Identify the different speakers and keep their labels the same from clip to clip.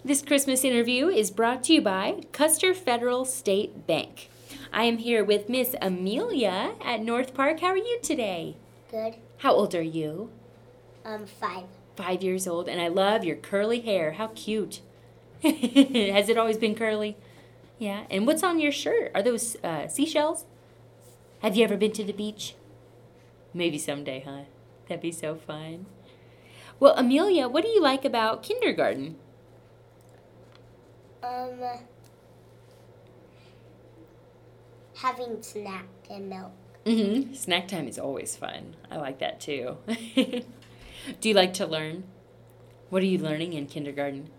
Speaker 1: This Christmas interview is brought to you by Custer Federal State Bank. I am here with Miss Amelia at North Park. How are you today?
Speaker 2: Good.
Speaker 1: How old are you?
Speaker 2: 5.
Speaker 1: 5 years old, and I love your curly hair. How cute. Has it always been curly? Yeah. And what's on your shirt? Are those seashells? Have you ever been to the beach? Maybe someday, huh? That'd be so fun. Well, Amelia, what do you like about kindergarten?
Speaker 2: Having snack and milk.
Speaker 1: Mm-hmm. Snack time is always fun. I like that too. Do you like to learn? What are you learning in kindergarten?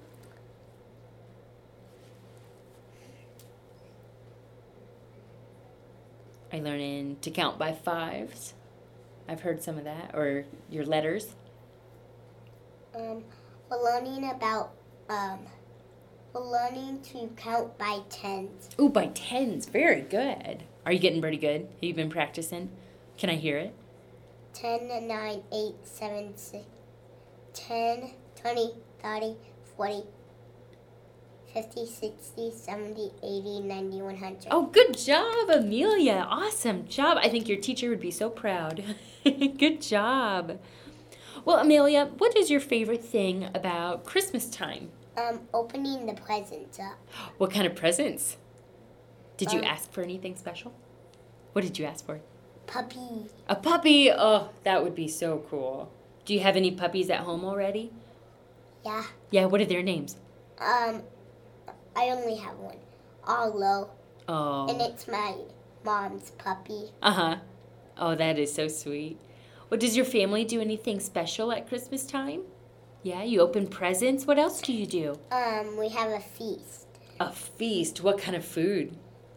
Speaker 1: Are you learning to count by fives? I've heard some of that. Or your letters?
Speaker 2: We're learning about, we're learning to count by tens.
Speaker 1: Ooh, by tens. Very good. Are you getting pretty good? Have you been practicing? Can I hear it?
Speaker 2: 10, 9, 8, 7, 6, 10, 20, 30, 40, 50, 60, 70, 80, 90, 100.
Speaker 1: Oh, good job, Amelia. Awesome job. I think your teacher would be so proud. Good job. Well, Amelia, what is your favorite thing about Christmas time?
Speaker 2: Opening the presents up.
Speaker 1: What kind of presents? Did you ask for anything special? What did you ask for?
Speaker 2: Puppy.
Speaker 1: A puppy? Oh, that would be so cool. Do you have any puppies at home already?
Speaker 2: Yeah.
Speaker 1: Yeah, what are their names?
Speaker 2: I only have one. Arlo.
Speaker 1: Oh.
Speaker 2: And it's my mom's puppy.
Speaker 1: Uh-huh. Oh, that is so sweet. Well, does your family do anything special at Christmas time? Yeah, you open presents. What else do you do?
Speaker 2: We have a feast.
Speaker 1: A feast? What kind of food?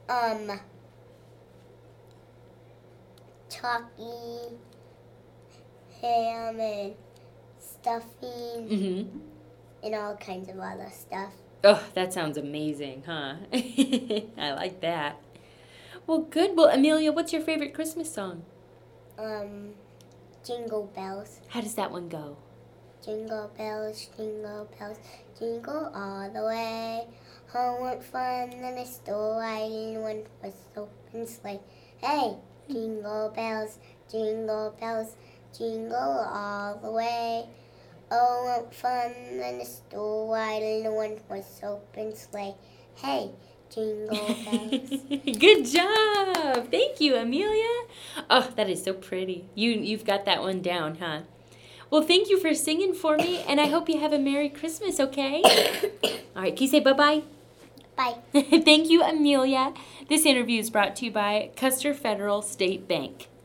Speaker 2: Turkey, ham, and stuffing,
Speaker 1: Mm-hmm.
Speaker 2: and all kinds of other stuff.
Speaker 1: Oh, that sounds amazing, huh? I like that. Well, good. Well, Amelia, what's your favorite Christmas song?
Speaker 2: Jingle bells.
Speaker 1: How does that one go?
Speaker 2: Jingle bells, jingle all the way. Home what fun and a store riding one was open sleigh. Hey, jingle bells, jingle all the way. Oh, what fun and a store riding one was open sleigh. Hey, jingle bells.
Speaker 1: Good job. Thank you, Amelia. Oh, that is so pretty. You've got that one down, huh? Well, thank you for singing for me, and I hope you have a Merry Christmas, okay? All right, can you say bye-bye?
Speaker 2: Bye.
Speaker 1: Thank you, Amelia. This interview is brought to you by Custer Federal State Bank.